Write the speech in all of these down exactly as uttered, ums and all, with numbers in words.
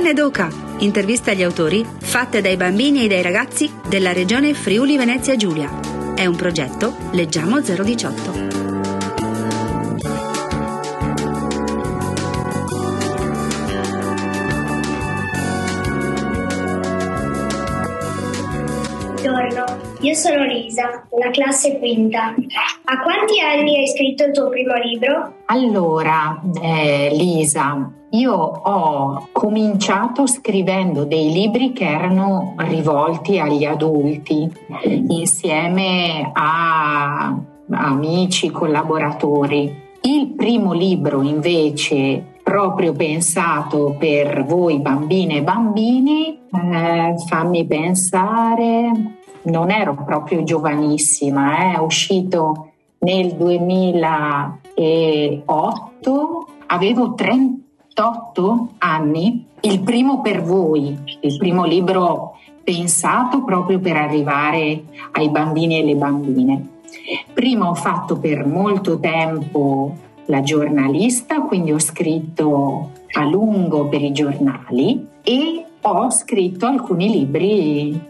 Doca, intervista agli autori fatte dai bambini e dai ragazzi della regione Friuli Venezia Giulia. È un progetto Leggiamo zero diciotto. Buongiorno, io sono Lisa, della classe quinta. A quanti anni hai scritto il tuo primo libro? Allora, eh, Lisa, io ho cominciato scrivendo dei libri che erano rivolti agli adulti, insieme a amici, collaboratori. Il primo libro invece, proprio pensato per voi bambine e bambini, eh, fammi pensare, non ero proprio giovanissima, eh, è uscito nel duemilaotto, avevo trentotto anni, il primo per voi, il primo libro pensato proprio per arrivare ai bambini e alle bambine. Prima ho fatto per molto tempo la giornalista, quindi ho scritto a lungo per i giornali e ho scritto alcuni libri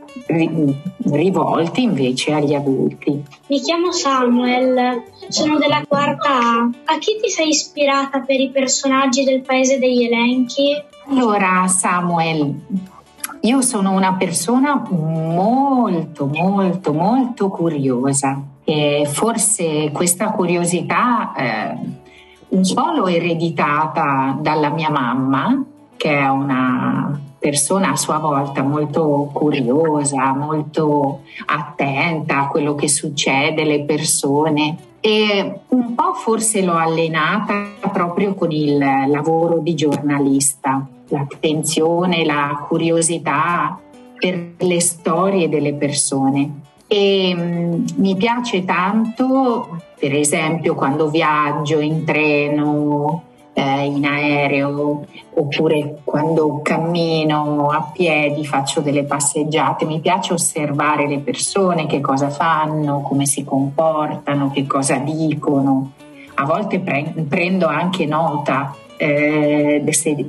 rivolti invece agli adulti. Mi chiamo Samuel, sono della quarta A. A chi ti sei ispirata per i personaggi del Paese degli Elenchi? Allora, Samuel, io sono una persona molto, molto, molto curiosa e forse questa curiosità eh, un po' l'ho ereditata dalla mia mamma, che è una persona a sua volta molto curiosa, molto attenta a quello che succede, alle persone, e un po' forse l'ho allenata proprio con il lavoro di giornalista, l'attenzione, la curiosità per le storie delle persone. E um, mi piace tanto, per esempio, quando viaggio in treno, eh, in aereo, oppure quando cammino a piedi, faccio delle passeggiate, mi piace osservare le persone, che cosa fanno, come si comportano, che cosa dicono. A volte pre- prendo anche nota, eh, se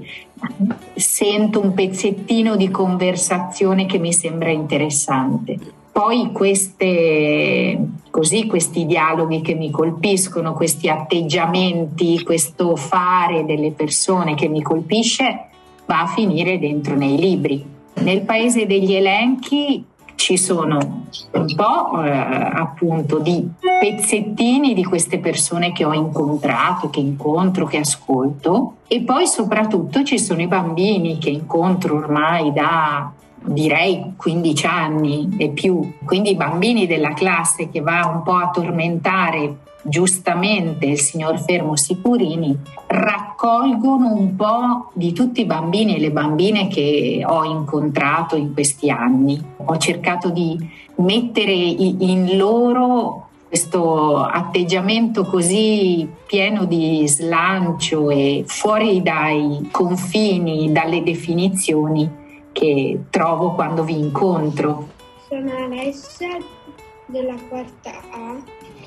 sento un pezzettino di conversazione che mi sembra interessante. Poi queste, così, questi dialoghi che mi colpiscono, questi atteggiamenti, questo fare delle persone che mi colpisce, va a finire dentro nei libri. Nel Paese degli Elenchi ci sono un po' eh, appunto di pezzettini di queste persone che ho incontrato, che incontro, che ascolto, e poi soprattutto ci sono i bambini che incontro ormai da direi quindici anni e più, quindi i bambini della classe che va un po' a tormentare giustamente il signor Fermo Sicurini, raccolgono un po' di tutti i bambini e le bambine che ho incontrato in questi anni. Ho cercato di mettere in loro questo atteggiamento così pieno di slancio e fuori dai confini, dalle definizioni che trovo quando vi incontro. Sono Alessia della quarta A,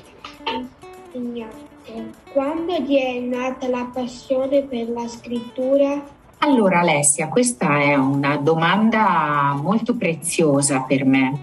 Ignato. Quando ti è nata la passione per la scrittura? Allora Alessia, questa è una domanda molto preziosa per me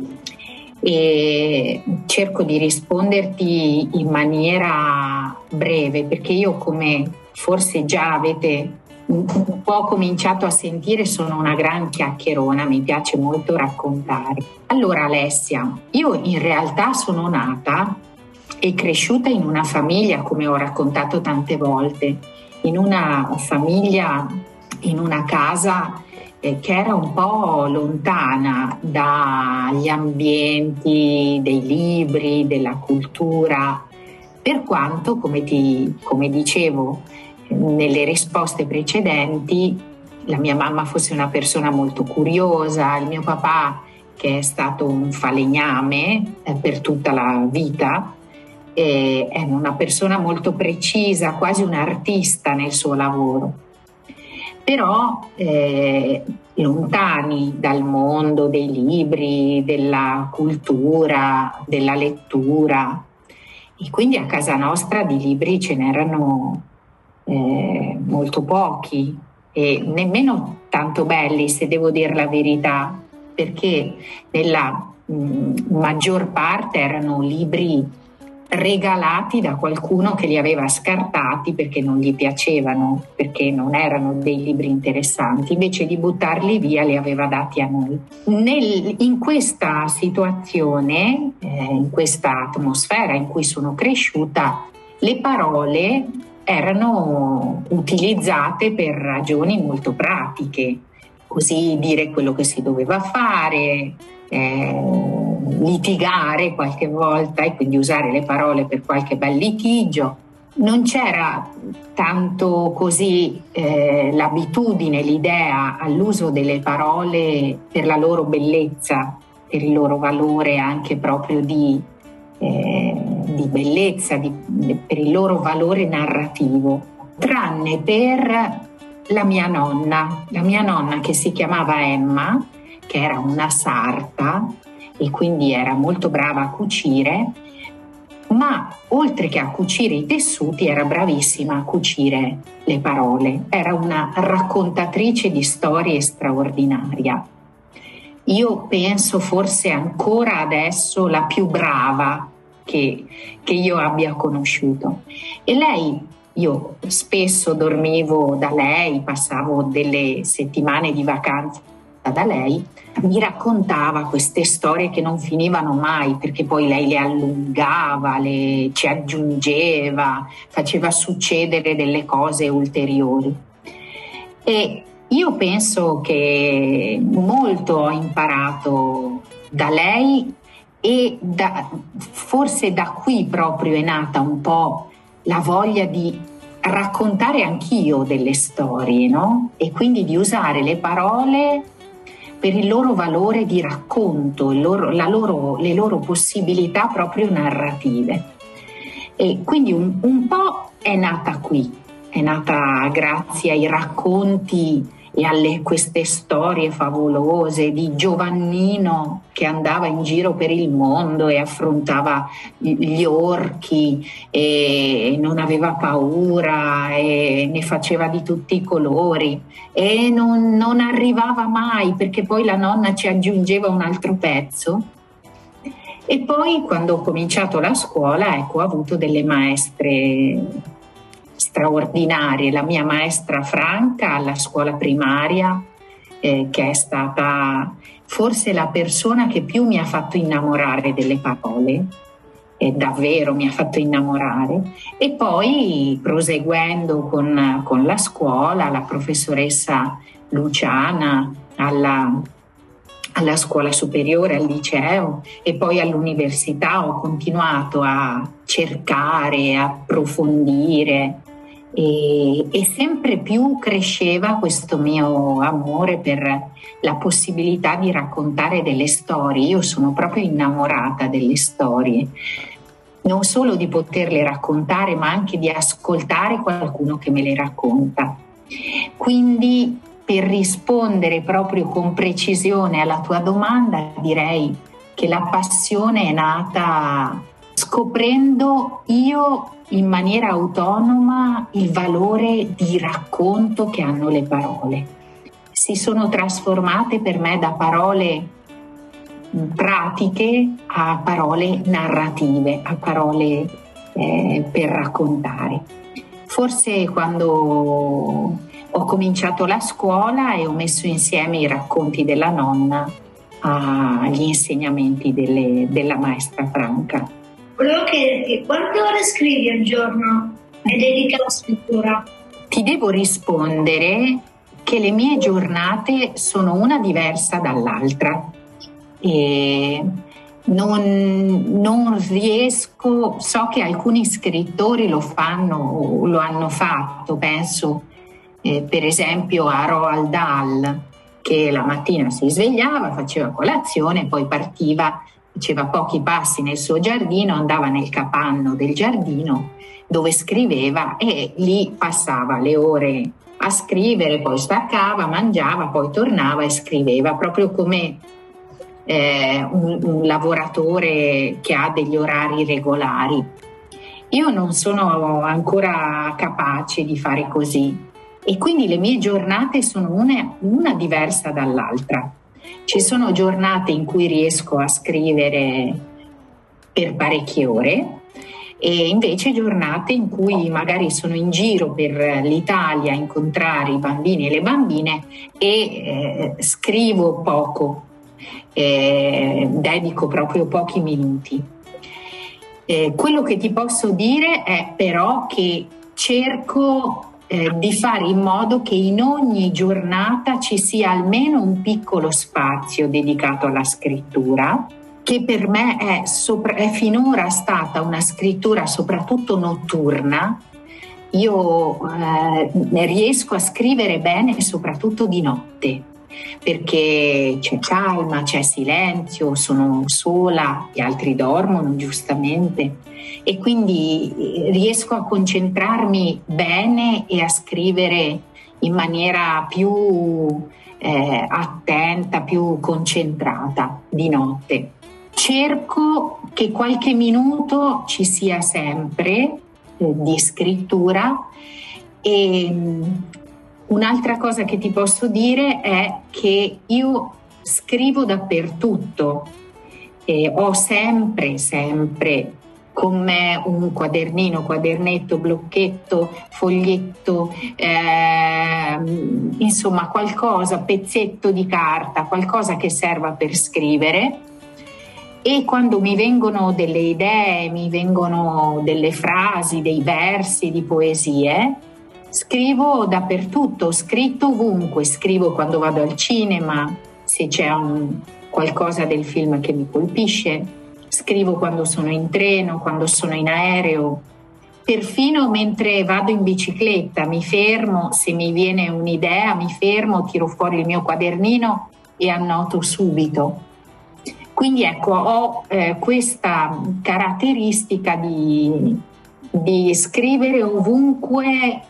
e cerco di risponderti in maniera breve, perché io, come forse già avete un po' cominciato a sentire, sono una gran chiacchierona, mi piace molto raccontare. Allora Alessia, io in realtà sono nata e cresciuta in una famiglia, come ho raccontato tante volte, in una famiglia, in una casa eh, che era un po' lontana dagli ambienti dei libri, della cultura, per quanto, come ti, come dicevo nelle risposte precedenti, la mia mamma fosse una persona molto curiosa, il mio papà, che è stato un falegname eh, per tutta la vita, eh, è una persona molto precisa, quasi un artista nel suo lavoro. Però eh, lontani dal mondo dei libri, della cultura, della lettura, e quindi a casa nostra di libri ce n'erano Eh, molto pochi e nemmeno tanto belli, se devo dire la verità, perché nella mh, maggior parte erano libri regalati da qualcuno che li aveva scartati perché non gli piacevano, perché non erano dei libri interessanti, invece di buttarli via li aveva dati a noi. Nel, in questa situazione, eh, in questa atmosfera in cui sono cresciuta, le parole erano utilizzate per ragioni molto pratiche, così dire quello che si doveva fare, eh, litigare qualche volta e quindi usare le parole per qualche bel litigio. Non c'era tanto così eh, l'abitudine, l'idea all'uso delle parole per la loro bellezza, per il loro valore anche proprio di, eh, di bellezza, di, per il loro valore narrativo, tranne per la mia nonna, la mia nonna che si chiamava Emma, che era una sarta e quindi era molto brava a cucire, ma oltre che a cucire i tessuti era bravissima a cucire le parole, era una raccontatrice di storie straordinaria. Io penso forse ancora adesso la più brava che, che io abbia conosciuto. E lei, io spesso dormivo da lei, passavo delle settimane di vacanza da lei, mi raccontava queste storie che non finivano mai, perché poi lei le allungava, le, ci aggiungeva, faceva succedere delle cose ulteriori. E io penso che molto ho imparato da lei e da, forse da qui proprio è nata un po' la voglia di raccontare anch'io delle storie, no? E quindi di usare le parole per il loro valore di racconto, il loro, la loro, le loro possibilità proprio narrative. E quindi un, un po' è nata qui, è nata grazie ai racconti e alle queste storie favolose di Giovannino che andava in giro per il mondo e affrontava gli orchi e non aveva paura e ne faceva di tutti i colori e non, non arrivava mai, perché poi la nonna ci aggiungeva un altro pezzo. E poi quando ho cominciato la scuola, ecco, ho avuto delle maestre straordinarie, la mia maestra Franca alla scuola primaria, eh, che è stata forse la persona che più mi ha fatto innamorare delle parole, e davvero mi ha fatto innamorare. E poi proseguendo con, con la scuola, la professoressa Luciana alla, alla scuola superiore, al liceo e poi all'università ho continuato a cercare, a approfondire. E, e sempre più cresceva questo mio amore per la possibilità di raccontare delle storie. Io sono proprio innamorata delle storie, non solo di poterle raccontare, ma anche di ascoltare qualcuno che me le racconta. Quindi, per rispondere proprio con precisione alla tua domanda, direi che la passione è nata scoprendo io in maniera autonoma il valore di racconto che hanno le parole. Si sono trasformate per me da parole pratiche a parole narrative, a parole eh, per raccontare. Forse quando ho cominciato la scuola e ho messo insieme i racconti della nonna agli insegnamenti delle, della maestra Franca. Volevo chiederti, quante ore scrivi al giorno e dedichi alla scrittura? Ti devo rispondere che le mie giornate sono una diversa dall'altra e non, non riesco, so che alcuni scrittori lo fanno, lo hanno fatto, penso eh, per esempio a Roald Dahl, che la mattina si svegliava, faceva colazione, poi partiva, faceva pochi passi nel suo giardino, andava nel capanno del giardino dove scriveva e lì passava le ore a scrivere, poi staccava, mangiava, poi tornava e scriveva, proprio come eh, un, un lavoratore che ha degli orari regolari. Io non sono ancora capace di fare così, E quindi le mie giornate sono una, una diversa dall'altra. Ci sono giornate in cui riesco a scrivere per parecchie ore e invece giornate in cui magari sono in giro per l'Italia a incontrare i bambini e le bambine e eh, scrivo poco, eh, dedico proprio pochi minuti. Eh, quello che ti posso dire è però che cerco eh, di fare in modo che in ogni giornata ci sia almeno un piccolo spazio dedicato alla scrittura, che per me è, sopra, è finora stata una scrittura soprattutto notturna. Io eh, riesco a scrivere bene soprattutto di notte, perché c'è calma, c'è silenzio, sono sola, gli altri dormono giustamente e quindi riesco a concentrarmi bene e a scrivere in maniera più eh, attenta, più concentrata di notte. Cerco che qualche minuto ci sia sempre eh, di scrittura e mh, un'altra cosa che ti posso dire è che io scrivo dappertutto, eh, ho sempre, sempre con me un quadernino, quadernetto, blocchetto, foglietto, eh, insomma qualcosa, pezzetto di carta, qualcosa che serva per scrivere. E quando mi vengono delle idee, mi vengono delle frasi, dei versi, di poesie, scrivo dappertutto, ho scritto ovunque, scrivo quando vado al cinema, se c'è un, qualcosa del film che mi colpisce, scrivo quando sono in treno, quando sono in aereo, perfino mentre vado in bicicletta, mi fermo, se mi viene un'idea mi fermo, tiro fuori il mio quadernino e annoto subito. Quindi ecco, ho eh, questa caratteristica di, di scrivere ovunque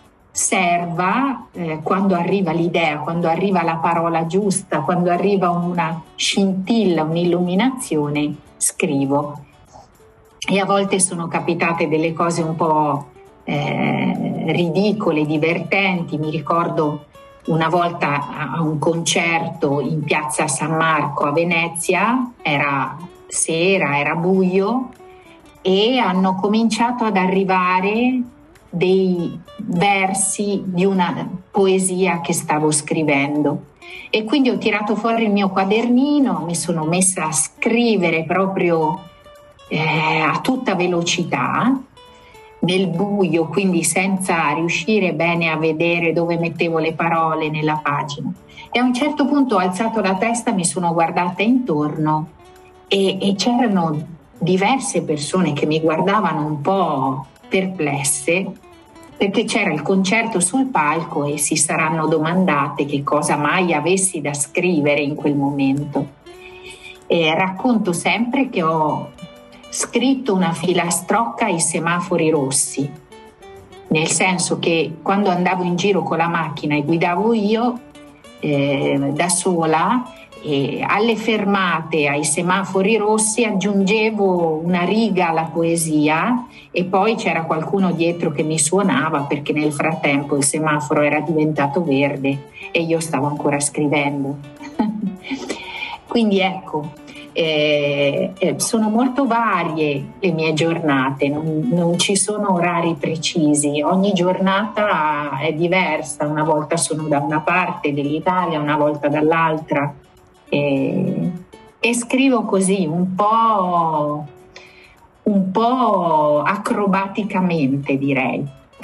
serva, eh, quando arriva l'idea, quando arriva la parola giusta, quando arriva una scintilla, un'illuminazione, scrivo. E a volte sono capitate delle cose un po' eh, ridicole, divertenti. Mi ricordo una volta a un concerto in piazza San Marco a Venezia, era sera, era buio e hanno cominciato ad arrivare dei versi di una poesia che stavo scrivendo e quindi ho tirato fuori il mio quadernino, mi sono messa a scrivere proprio eh, a tutta velocità nel buio, quindi senza riuscire bene a vedere dove mettevo le parole nella pagina. E a un certo punto ho alzato la testa, mi sono guardata intorno e, e c'erano diverse persone che mi guardavano un po' perplesse, perché c'era il concerto sul palco e si saranno domandate che cosa mai avessi da scrivere in quel momento. E racconto sempre che ho scritto una filastrocca ai semafori rossi, nel senso che quando andavo in giro con la macchina e guidavo io eh, da sola, e alle fermate, ai semafori rossi aggiungevo una riga alla poesia e poi c'era qualcuno dietro che mi suonava perché nel frattempo il semaforo era diventato verde e io stavo ancora scrivendo. Quindi ecco, eh, eh, sono molto varie le mie giornate, non, non ci sono orari precisi, ogni giornata è diversa, una volta sono da una parte dell'Italia, una volta dall'altra. E, e scrivo così un po', un po' acrobaticamente, direi.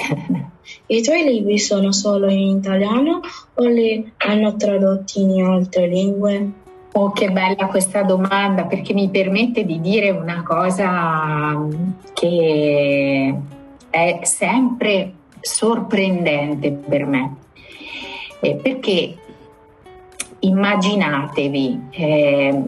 I tuoi libri sono solo in italiano o li hanno tradotti in altre lingue? Oh, che bella questa domanda, perché mi permette di dire una cosa che è sempre sorprendente per me, eh, perché immaginatevi, eh,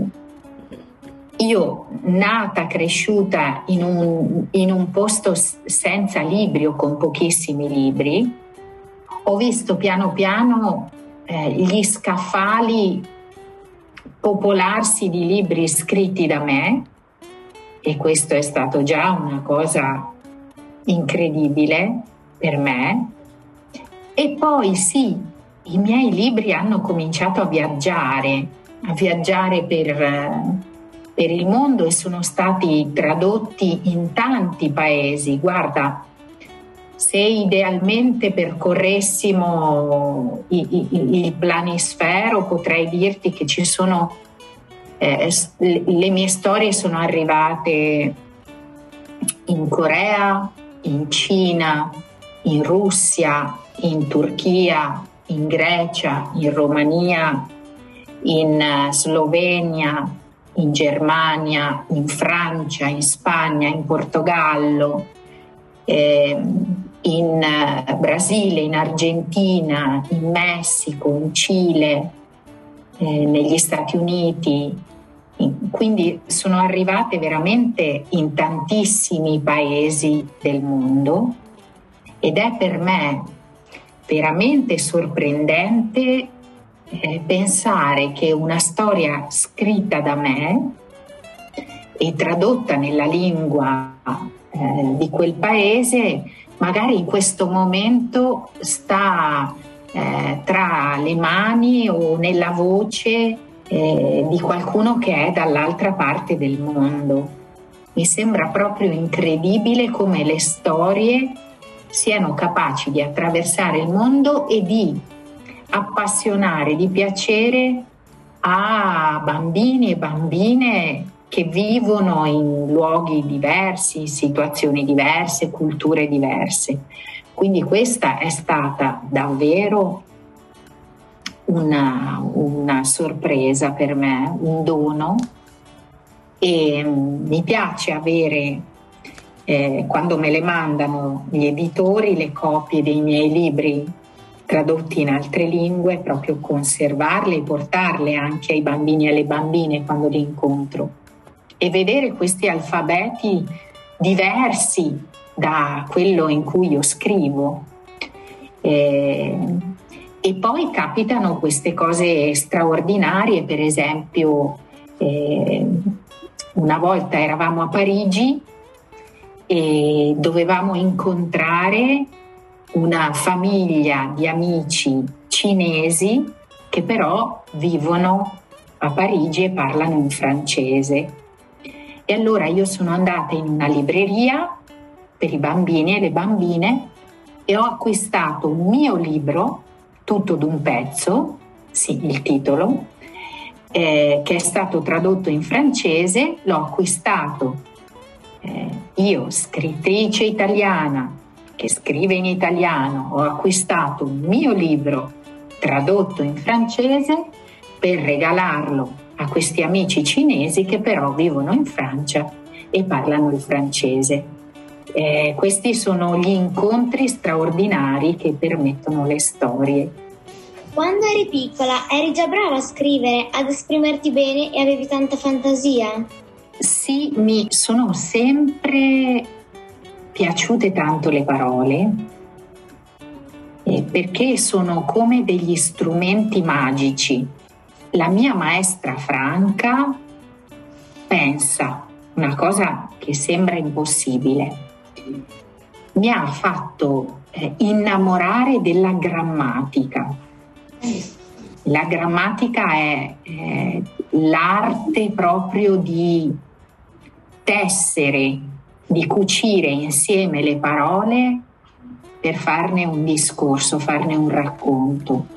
io nata, cresciuta in un, in un posto senza libri o con pochissimi libri, ho visto piano piano eh, gli scaffali popolarsi di libri scritti da me, e questo è stato già una cosa incredibile per me. E poi sì, i miei libri hanno cominciato a viaggiare, a viaggiare per, per il mondo e sono stati tradotti in tanti paesi. Guarda, se idealmente percorressimo il, il, il planisfero, potrei dirti che ci sono, eh, le mie storie sono arrivate in Corea, in Cina, in Russia, in Turchia, in Grecia, in Romania, in Slovenia, in Germania, in Francia, in Spagna, in Portogallo, eh, in Brasile, in Argentina, in Messico, in Cile, eh, negli Stati Uniti. Quindi sono arrivate veramente in tantissimi paesi del mondo ed è per me veramente sorprendente eh, pensare che una storia scritta da me e tradotta nella lingua eh, di quel paese magari in questo momento sta eh, tra le mani o nella voce eh, di qualcuno che è dall'altra parte del mondo. Mi sembra proprio incredibile come le storie siano capaci di attraversare il mondo e di appassionare, di piacere a bambini e bambine che vivono in luoghi diversi, in situazioni diverse, culture diverse. Quindi questa è stata davvero una, una sorpresa per me, un dono, e mi piace avere, eh, quando me le mandano gli editori, le copie dei miei libri tradotti in altre lingue, proprio conservarle e portarle anche ai bambini e alle bambine quando li incontro e vedere questi alfabeti diversi da quello in cui io scrivo. Eh, e poi capitano queste cose straordinarie, per esempio eh, una volta eravamo a Parigi e dovevamo incontrare una famiglia di amici cinesi che però vivono a Parigi e parlano in francese. E allora io sono andata in una libreria per i bambini e le bambine e ho acquistato un mio libro, Tutto d'un pezzo, sì, il titolo, eh, che è stato tradotto in francese. L'ho acquistato eh, io, scrittrice italiana, che scrive in italiano, ho acquistato un mio libro tradotto in francese per regalarlo a questi amici cinesi che però vivono in Francia e parlano il francese. Eh, questi sono gli incontri straordinari che permettono le storie. Quando eri piccola eri già brava a scrivere, ad esprimerti bene e avevi tanta fantasia? Sì, mi sono sempre piaciute tanto le parole eh, perché sono come degli strumenti magici. La mia maestra Franca pensa una cosa che sembra impossibile. Mi ha fatto eh, innamorare della grammatica. La grammatica è eh, l'arte proprio di tessere, di cucire insieme le parole per farne un discorso, farne un racconto.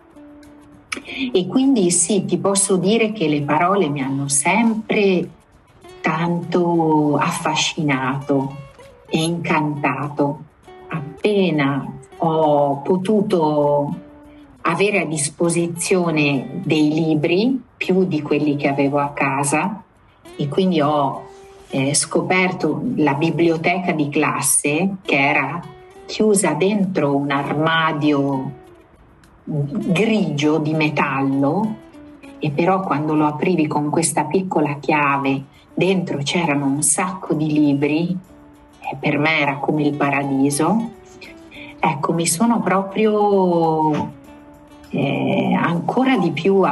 E quindi sì, ti posso dire che le parole mi hanno sempre tanto affascinato e incantato. Appena ho potuto avere a disposizione dei libri, più di quelli che avevo a casa, e quindi ho eh, scoperto la biblioteca di classe che era chiusa dentro un armadio grigio di metallo, e però quando lo aprivi con questa piccola chiave dentro c'erano un sacco di libri e per me era come il paradiso. Ecco, mi sono proprio eh, ancora di più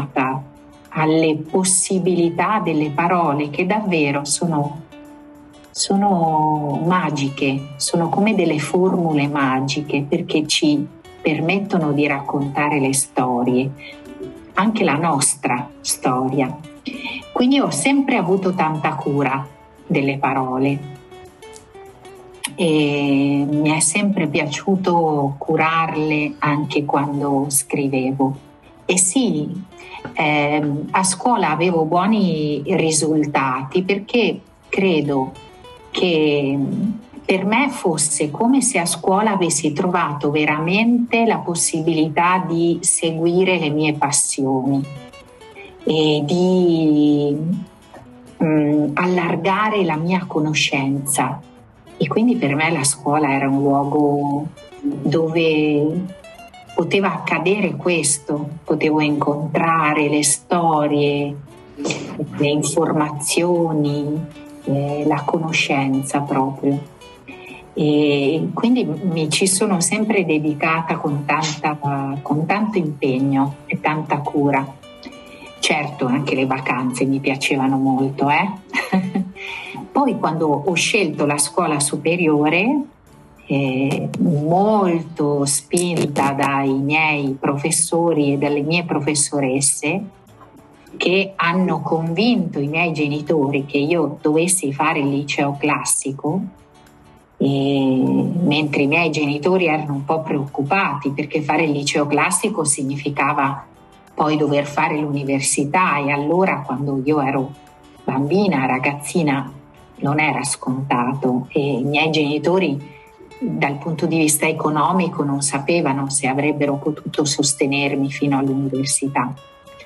appassionata alle possibilità delle parole, che davvero sono sono magiche, sono come delle formule magiche perché ci permettono di raccontare le storie, anche la nostra storia. Quindi ho sempre avuto tanta cura delle parole e mi è sempre piaciuto curarle anche quando scrivevo. E sì, eh, a scuola avevo buoni risultati perché credo che per me fosse come se a scuola avessi trovato veramente la possibilità di seguire le mie passioni e di mh, allargare la mia conoscenza. E quindi per me la scuola era un luogo dove poteva accadere questo, potevo incontrare le storie, le informazioni, eh, la conoscenza proprio. E quindi mi ci sono sempre dedicata con, tanta, con tanto impegno e tanta cura. Certo, anche le vacanze mi piacevano molto, eh? Poi quando ho scelto la scuola superiore, eh, molto spinta dai miei professori e dalle mie professoresse, che hanno convinto i miei genitori che io dovessi fare il liceo classico, e mentre i miei genitori erano un po' preoccupati perché fare il liceo classico significava poi dover fare l'università, e allora quando io ero bambina, ragazzina, non era scontato e i miei genitori dal punto di vista economico non sapevano se avrebbero potuto sostenermi fino all'università.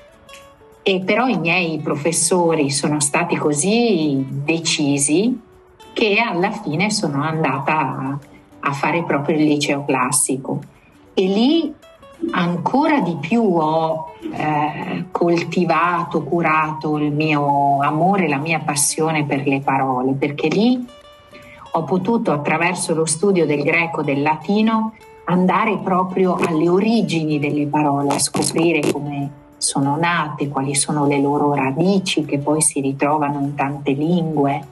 E però i miei professori sono stati così decisi che alla fine sono andata a, a fare proprio il liceo classico, e lì ancora di più ho eh, coltivato, curato il mio amore, la mia passione per le parole, perché lì ho potuto, attraverso lo studio del greco e del latino, andare proprio alle origini delle parole, a scoprire come sono nate, quali sono le loro radici che poi si ritrovano in tante lingue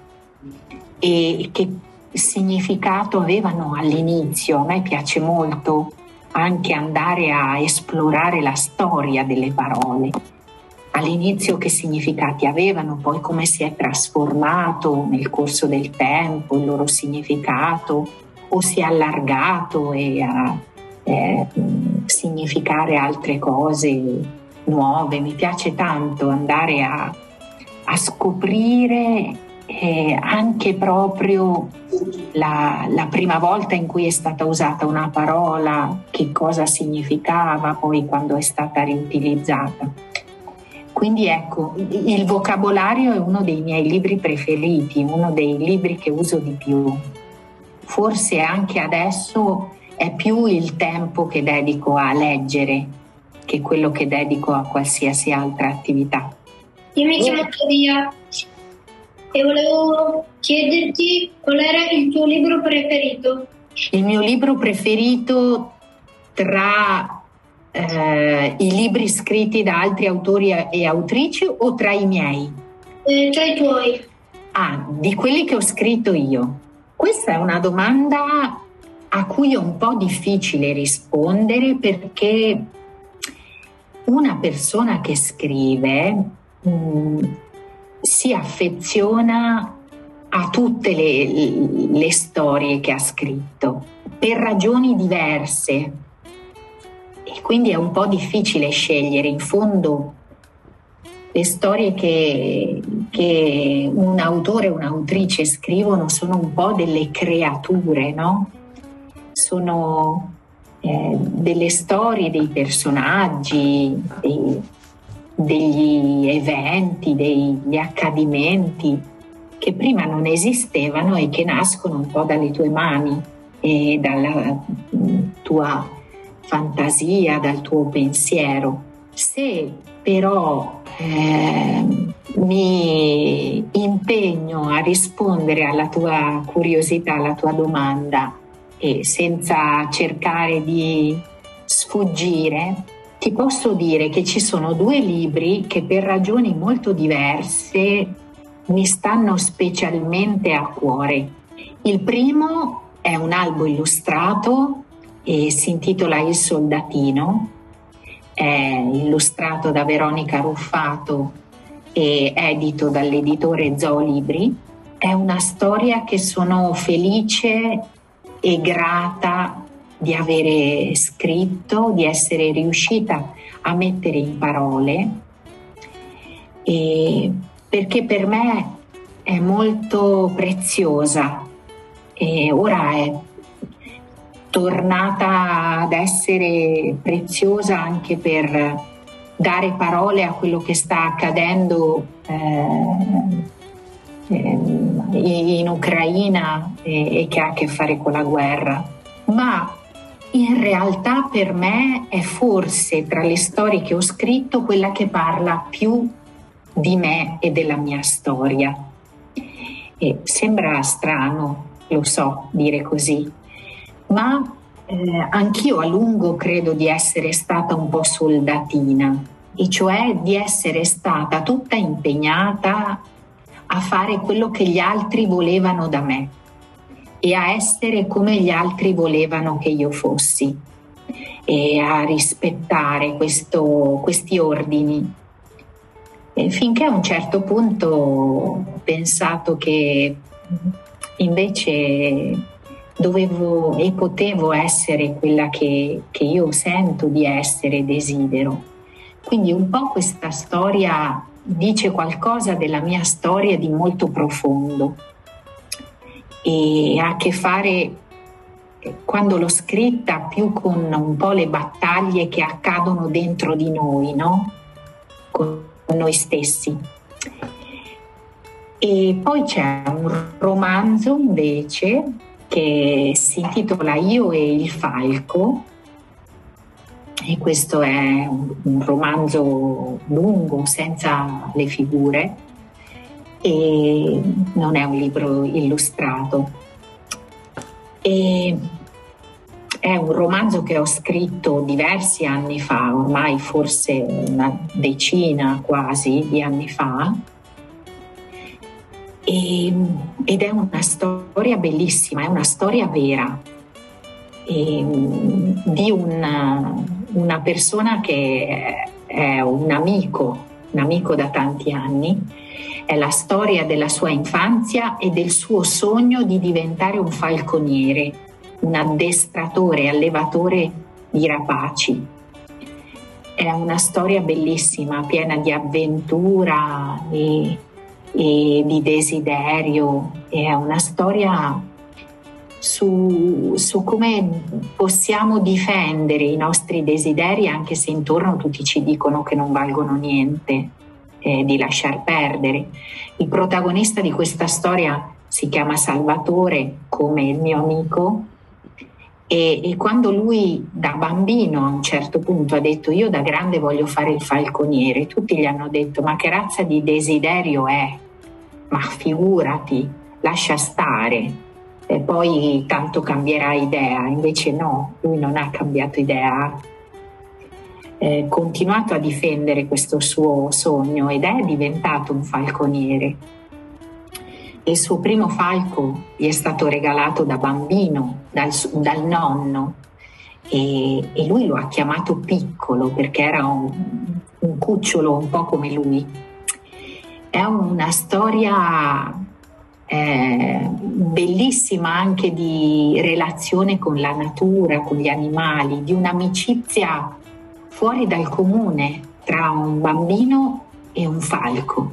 e che significato avevano all'inizio. A me piace molto anche andare a esplorare la storia delle parole. All'inizio che significati avevano, poi come si è trasformato nel corso del tempo il loro significato, o si è allargato e a eh, significare altre cose nuove. Mi piace tanto andare a, a scoprire eh, anche proprio la, la prima volta in cui è stata usata una parola, che cosa significava poi quando è stata riutilizzata. Quindi ecco, il vocabolario è uno dei miei libri preferiti, uno dei libri che uso di più. Forse anche adesso è più il tempo che dedico a leggere che quello che dedico a qualsiasi altra attività. Io mi chiamo Toria e volevo chiederti qual era il tuo libro preferito. Il mio libro preferito tra eh, i libri scritti da altri autori e autrici o tra i miei? Eh, tra i tuoi. Ah, di quelli che ho scritto io. Questa è una domanda a cui è un po' difficile rispondere, perché una persona che scrive mh, si affeziona a tutte le, le storie che ha scritto per ragioni diverse, e quindi è un po' difficile scegliere. In fondo le storie che, che un autore o un'autrice scrivono sono un po' delle creature, no? Sono eh, delle storie, dei personaggi, dei, degli eventi, degli accadimenti che prima non esistevano e che nascono un po' dalle tue mani e dalla tua fantasia, dal tuo pensiero. Se però eh, mi impegno a rispondere alla tua curiosità, alla tua domanda, e senza cercare di sfuggire, ti posso dire che ci sono due libri che per ragioni molto diverse mi stanno specialmente a cuore. Il primo è un albo illustrato e si intitola Il soldatino, è illustrato da Veronica Ruffato e edito dall'editore Zoolibri. È una storia che sono felice e grata di avere scritto, di essere riuscita a mettere in parole, e perché per me è molto preziosa e ora è tornata ad essere preziosa anche per dare parole a quello che sta accadendo eh, in Ucraina e, e che ha a che fare con la guerra. Ma in realtà per me è forse tra le storie che ho scritto quella che parla più di me e della mia storia. E sembra strano, lo so, dire così, ma eh, anch'io a lungo credo di essere stata un po' soldatina, e cioè di essere stata tutta impegnata a fare quello che gli altri volevano da me e a essere come gli altri volevano che io fossi e a rispettare questo, questi ordini. E finché a un certo punto ho pensato che invece dovevo e potevo essere quella che, che io sento di essere e desidero. Quindi un po' questa storia dice qualcosa della mia storia di molto profondo e ha a che fare, quando l'ho scritta, più con un po' le battaglie che accadono dentro di noi, no? Con noi stessi. E poi c'è un romanzo invece che si intitola Io e il falco, e questo è un romanzo lungo senza le figure e non è un libro illustrato. E è un romanzo che ho scritto diversi anni fa, ormai forse una decina quasi di anni fa, e, ed è una storia bellissima, è una storia vera, e, di una, una persona che è un amico, un amico da tanti anni. È la storia della sua infanzia e del suo sogno di diventare un falconiere, un addestratore, allevatore di rapaci. È una storia bellissima, piena di avventura e, e di desiderio. È una storia su, su come possiamo difendere i nostri desideri anche se intorno tutti ci dicono che non valgono niente, eh, di lasciar perdere. Il protagonista di questa storia si chiama Salvatore, come il mio amico, e, e quando lui da bambino a un certo punto ha detto io da grande voglio fare il falconiere, tutti gli hanno detto ma che razza di desiderio è? Ma figurati, lascia stare, e poi tanto cambierà idea. Invece no, lui non ha cambiato idea, ha continuato a difendere questo suo sogno ed è diventato un falconiere. Il suo primo falco gli è stato regalato da bambino dal, dal nonno e, e lui lo ha chiamato Piccolo perché era un, un cucciolo un po' come lui. È una storia eh, bellissima anche di relazione con la natura, con gli animali, di un'amicizia fuori dal comune tra un bambino e un falco.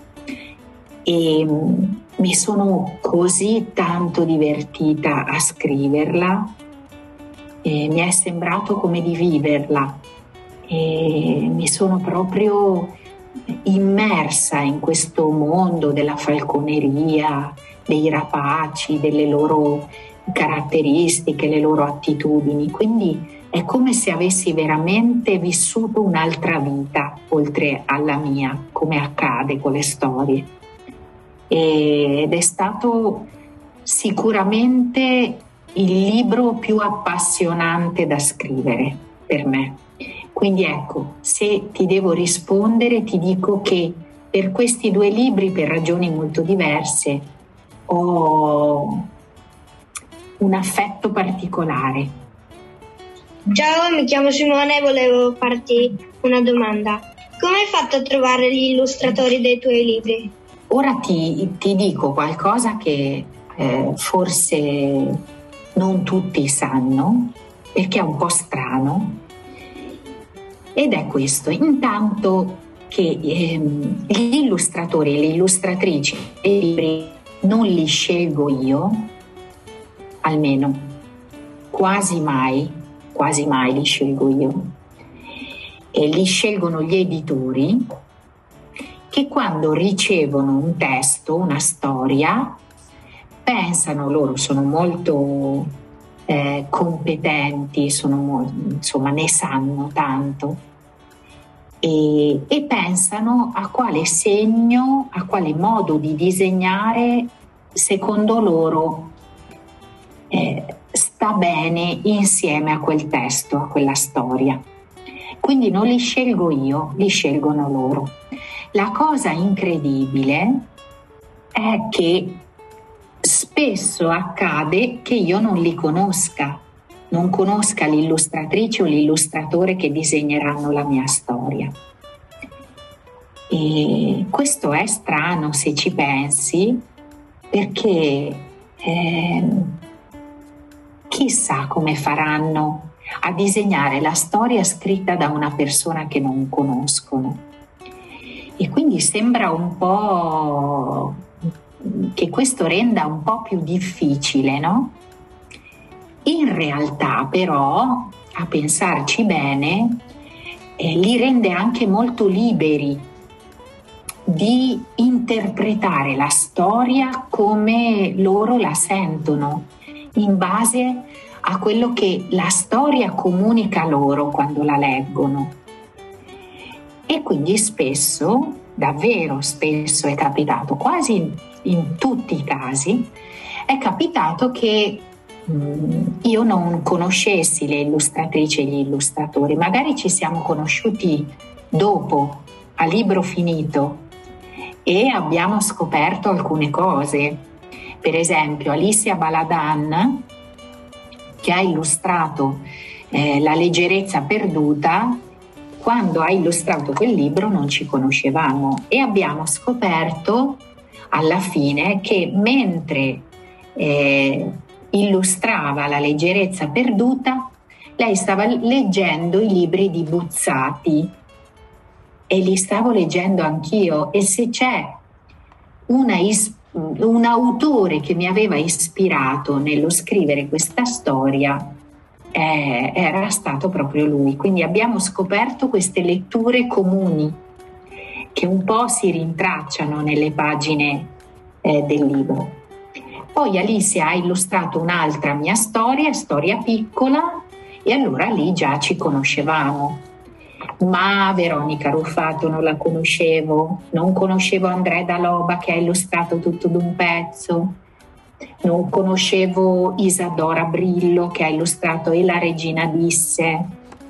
E mi sono così tanto divertita a scriverla, e mi è sembrato come di viverla e mi sono proprio immersa in questo mondo della falconeria, dei rapaci, delle loro caratteristiche, le loro attitudini. Quindi è come se avessi veramente vissuto un'altra vita oltre alla mia, come accade con le storie. Ed è stato sicuramente il libro più appassionante da scrivere per me. Quindi ecco, se ti devo rispondere ti dico che per questi due libri, per ragioni molto diverse, ho un affetto particolare. Ciao, mi chiamo Simone e volevo farti una domanda. Come hai fatto a trovare gli illustratori dei tuoi libri? Ora ti, ti dico qualcosa che eh, forse non tutti sanno, perché è un po' strano, ed è questo. Intanto che ehm, gli illustratori e le illustratrici dei libri non li scelgo io, almeno quasi mai, quasi mai li scelgo io, e li scelgono gli editori, che quando ricevono un testo, una storia, pensano, loro sono molto eh, competenti, sono mo- insomma ne sanno tanto, e, e pensano a quale segno, a quale modo di disegnare secondo loro eh, sta bene insieme a quel testo, a quella storia. Quindi non li scelgo io, li scelgono loro. La cosa incredibile è che spesso accade che io non li conosca, non conosca l'illustratrice o l'illustratore che disegneranno la mia storia. E questo è strano se ci pensi, perché eh, chissà come faranno a disegnare la storia scritta da una persona che non conoscono. E quindi sembra un po' che questo renda un po' più difficile, no? In realtà però, a pensarci bene, eh, li rende anche molto liberi di interpretare la storia come loro la sentono, in base a quello che la storia comunica loro quando la leggono. E quindi spesso, davvero spesso è capitato, quasi in, in tutti i casi, è capitato che mh, io non conoscessi le illustratrici e gli illustratori, magari ci siamo conosciuti dopo, a libro finito, e abbiamo scoperto alcune cose. Per esempio Alicia Baladan, che ha illustrato eh, La leggerezza perduta, quando ha illustrato quel libro non ci conoscevamo, e abbiamo scoperto alla fine che mentre eh, illustrava La leggerezza perduta, lei stava leggendo i libri di Buzzati, e li stavo leggendo anch'io, e se c'è una is- un autore che mi aveva ispirato nello scrivere questa storia, Eh, era stato proprio lui. Quindi abbiamo scoperto queste letture comuni che un po' si rintracciano nelle pagine eh, del libro. Poi Alicia ha illustrato un'altra mia storia, storia piccola, e allora lì già ci conoscevamo. Ma Veronica Ruffato non la conoscevo, non conoscevo Andrea D'Aloba che ha illustrato Tutto d'un pezzo, non conoscevo Isadora Brillo che ha illustrato E la regina disse,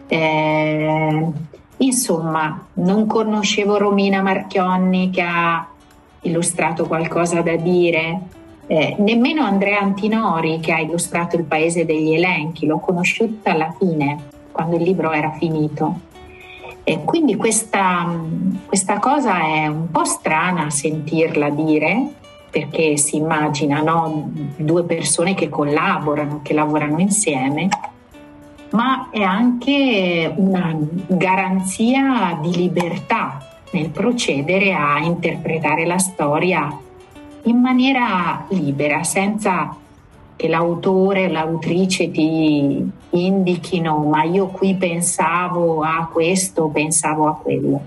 eh, insomma non conoscevo Romina Marchionni che ha illustrato Qualcosa da dire, eh, nemmeno Andrea Antinori che ha illustrato Il paese degli elenchi, l'ho conosciuta alla fine, quando il libro era finito. E quindi questa, questa cosa è un po' strana sentirla dire, perché si immagina, no, due persone che collaborano, che lavorano insieme, ma è anche una garanzia di libertà nel procedere a interpretare la storia in maniera libera, senza che l'autore o l'autrice ti indichino ma io qui pensavo a questo, pensavo a quello.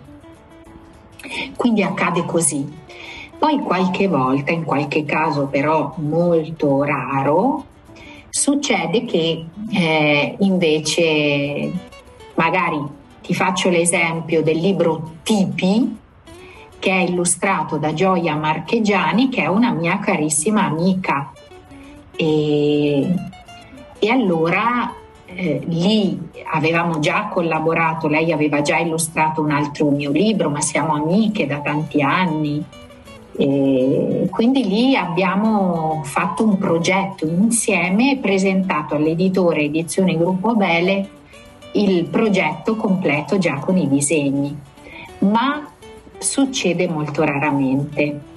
Quindi accade così. Poi qualche volta, in qualche caso però molto raro, succede che eh, invece, magari ti faccio l'esempio del libro Tipi, che è illustrato da Gioia Marchegiani, che è una mia carissima amica. E, e allora eh, lì avevamo già collaborato, lei aveva già illustrato un altro mio libro, ma siamo amiche da tanti anni. E quindi lì abbiamo fatto un progetto insieme e presentato all'editore Edizione Gruppo Bele il progetto completo già con i disegni, ma succede molto raramente.